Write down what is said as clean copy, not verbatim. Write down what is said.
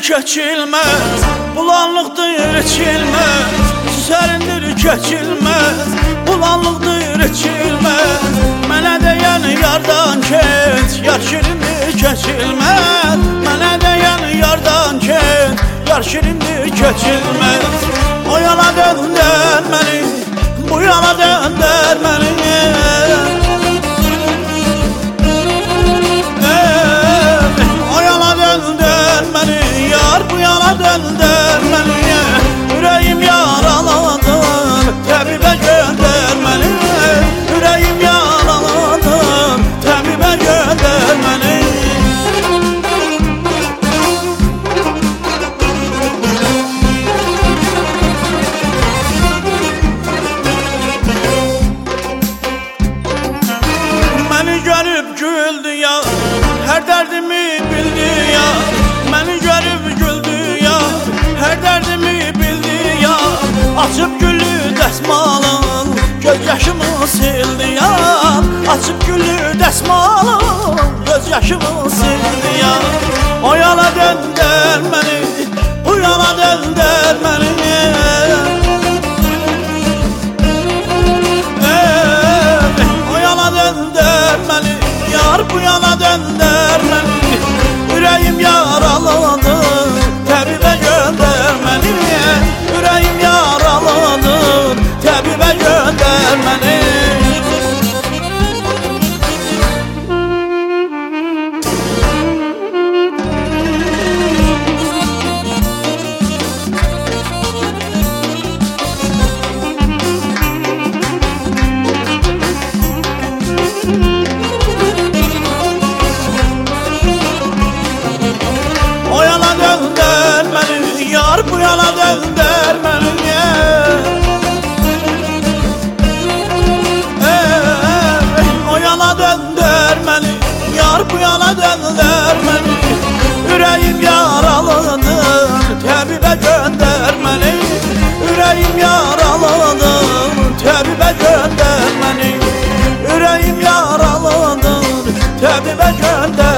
keçilmez, bulanlıqdır içilmez. Sərindir keçilmez, bulanlıqdır içilmez. Mənə deyən yardan keç, yar şirindir keçilmez. Mənə deyən yardan keç, yar şirindir keçilmez. O yana döndər məni, bu yana döndər məni. Bu yana döndər məni, ürəyim yaraladır, təbibə göndər məni. Ürəyim yaraladır, təbibə göndər məni. Məni görüb güldü ya, hər dərdimi bildi ya. Məni görüb güldü ya, hər dərdimi bildi ya. Açıb güllü dəsmalın, göz yaşımı sildi ya. Açıb güllü dəsmalın, göz yaşımı sildi ya. O yana döndər məni, bu yana döndər məni. O yana döndər məni, yar bu yana döndər məni. Ürəyim yaraladır, təbibə göndər məni. Ürəyim yaraladır, təbibə göndər məni. O yana döndər məni, yar bu yana döndər məni. O yana döndər məni, yar bu yana döndər məni. Ürəyim yaralıdır, təbibə göndər məni. Ürəyim yaralıdır, təbibə göndər məni. Ürəyim yaralıdır, təbibə göndər